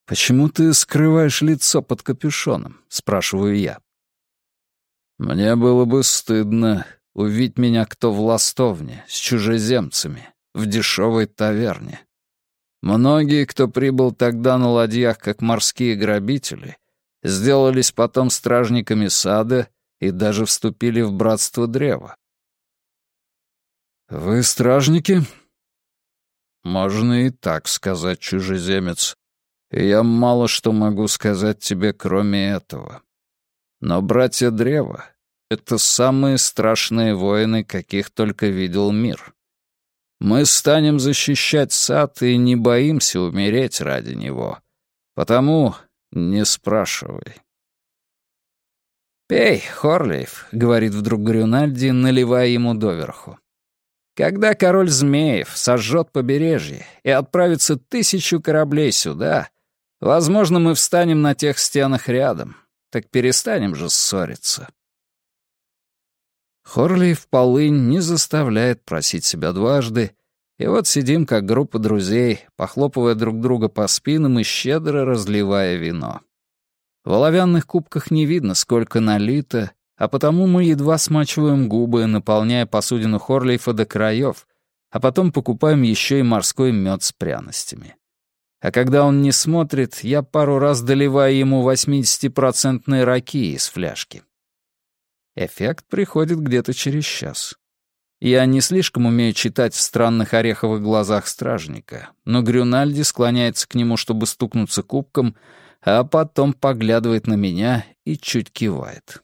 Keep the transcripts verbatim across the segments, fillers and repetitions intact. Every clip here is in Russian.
«Почему ты скрываешь лицо под капюшоном?» — спрашиваю я. «Мне было бы стыдно увидеть меня кто в ластовне, с чужеземцами, в дешевой таверне. Многие, кто прибыл тогда на ладьях как морские грабители, сделались потом стражниками сада и даже вступили в братство древа». «Вы стражники?» «Можно и так сказать, чужеземец. И я мало что могу сказать тебе, кроме этого. Но братья древа — это самые страшные воины, каких только видел мир. Мы станем защищать сад и не боимся умереть ради него. Потому не спрашивай». «Пей, Хорлейф», — говорит вдруг Грюнальди, наливая ему доверху. «Когда король змеев сожжет побережье и отправится тысячу кораблей сюда, возможно, мы встанем на тех стенах рядом. Так перестанем же ссориться». Хорлейф полынь не заставляет просить себя дважды, и вот сидим, как группа друзей, похлопывая друг друга по спинам и щедро разливая вино. В оловянных кубках не видно, сколько налито, а потому мы едва смачиваем губы, наполняя посудину Хорлейфа до краев, а потом покупаем еще и морской мед с пряностями. А когда он не смотрит, я пару раз доливаю ему восьмидесятипроцентной раки из фляжки. Эффект приходит где-то через час. Я не слишком умею читать в странных ореховых глазах стражника, но Грюнальди склоняется к нему, чтобы стукнуться кубком, а потом поглядывает на меня и чуть кивает.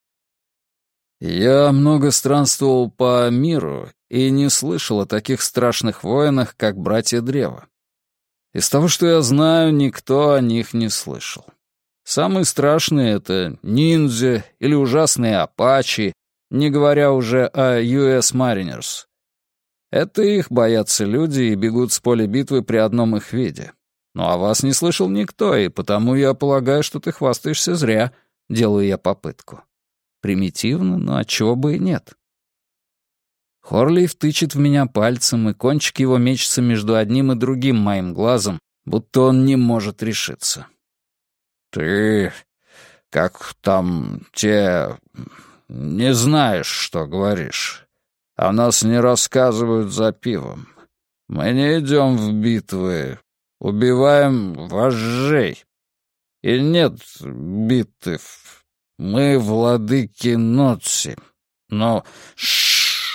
«Я много странствовал по миру и не слышал о таких страшных воинах, как братья древа. Из того, что я знаю, никто о них не слышал. Самые страшные — это ниндзя или ужасные апачи, не говоря уже о ю эс Mariners. Это их боятся люди и бегут с поля битвы при одном их виде. Ну, а вас не слышал никто, и потому я полагаю, что ты хвастаешься зря», — делаю я попытку. Примитивно, но отчего бы и нет. Хорлейф тычет в меня пальцем, и кончик его мечется между одним и другим моим глазом, будто он не может решиться. «Ты, как там те, не знаешь, что говоришь. О нас не рассказывают за пивом. Мы не идем в битвы, убиваем вожжей. И нет битв. Мы владыки Нотси. Но шш.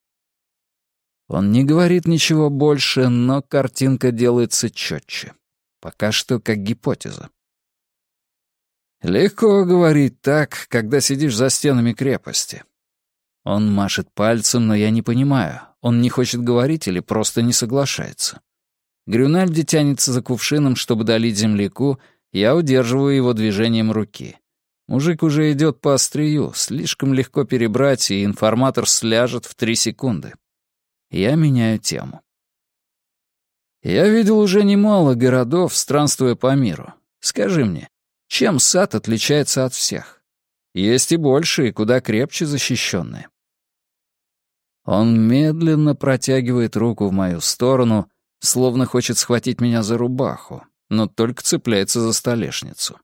Он не говорит ничего больше, но картинка делается четче. Пока что как гипотеза. Легко говорить так, когда сидишь за стенами крепости. Он машет пальцем, но я не понимаю, он не хочет говорить или просто не соглашается. Грюнальди тянется за кувшином, чтобы долить земляку, я удерживаю его движением руки. Мужик уже идет по острию, слишком легко перебрать, и информатор сляжет в три секунды. Я меняю тему. Я видел уже немало городов, странствуя по миру. Скажи мне, чем сад отличается от всех? Есть и больше, и куда крепче защищенные. Он медленно протягивает руку в мою сторону, словно хочет схватить меня за рубаху, но только цепляется за столешницу.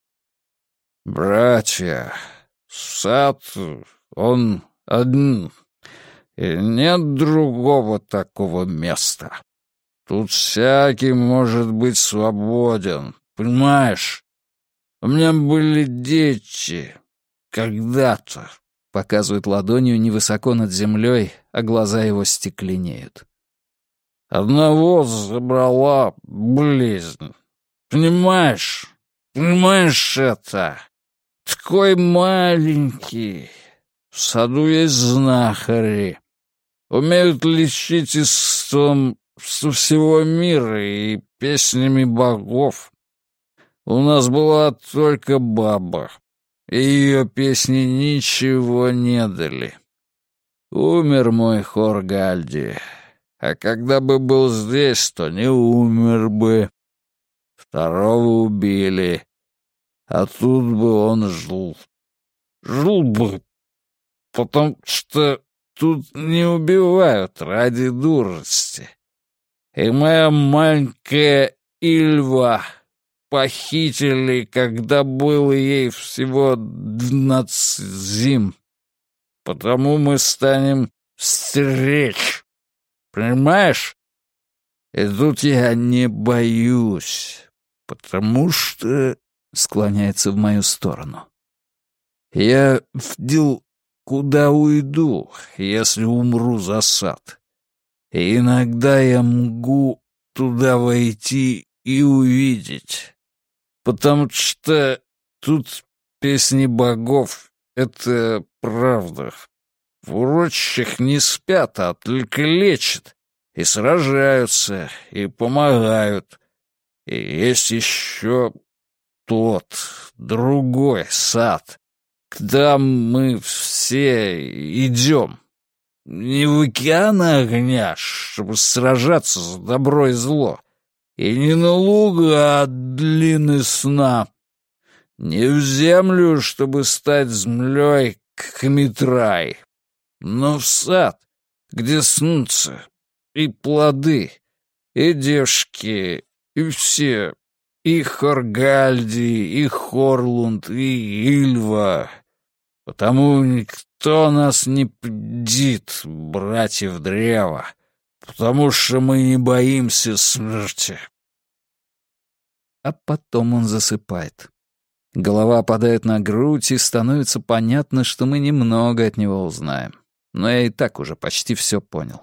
«Братья, сад, он один, и нет другого такого места. Тут всякий может быть свободен, понимаешь? У меня были дети когда-то», — показывает ладонью невысоко над землей, а глаза его стекленеют. «Одного забрала болезнь. Понимаешь? Понимаешь это? Такой маленький. В саду есть знахари. Умеют лечить исцом со всего мира и песнями богов. У нас была только баба, и ее песни ничего не дали. Умер мой Хоргальди, а когда бы был здесь, то не умер бы. Второго убили, а тут бы он жил. Жил бы, потому что тут не убивают ради дурости. И моя маленькая Ильва похитили, когда было ей всего двенадцать зим. Потому мы станем стеречь. Понимаешь? И тут я не боюсь, потому что... Склоняется в мою сторону. Я вдел куда уйду, если умру за сад. И иногда я могу туда войти и увидеть. Потому что тут песни богов — это правда. В урочищах не спят, а только лечат. И сражаются, и помогают. И есть еще тот, другой сад. Куда мы все идем. Не в океан огня, чтобы сражаться за добро и зло. И не на луга от длины сна. Не в землю, чтобы стать землей, как Митрай. Но в сад, где солнце и плоды, и девушки, и все, и Хоргальди, и Хорлунд, и Ильва. Потому никто нас не победит, братьев древа, потому что мы не боимся смерти. А потом он засыпает. Голова опадает на грудь, и становится понятно, что мы немного от него узнаем. Но я и так уже почти все понял.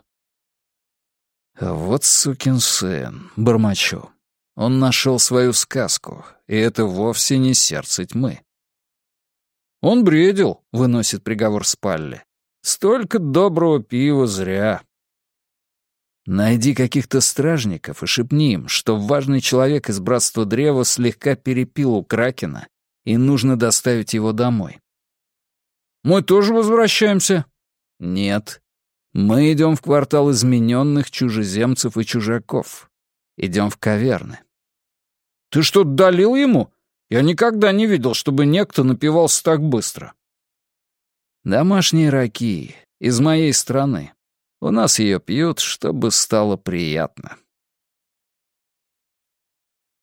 Вот сукин сын, бормочу. Он нашел свою сказку, и это вовсе не сердце тьмы. Он бредил, выносит приговор Спалли. Столько доброго пива зря. Найди каких-то стражников и шепни им, что важный человек из Братства Древа слегка перепил у Кракена, и нужно доставить его домой. Мы тоже возвращаемся? Нет. Мы идем в квартал измененных чужеземцев и чужаков. Идем в каверны. Ты что-то долил ему? Я никогда не видел, чтобы некто напивался так быстро. Домашние раки из моей страны. У нас ее пьют, чтобы стало приятно.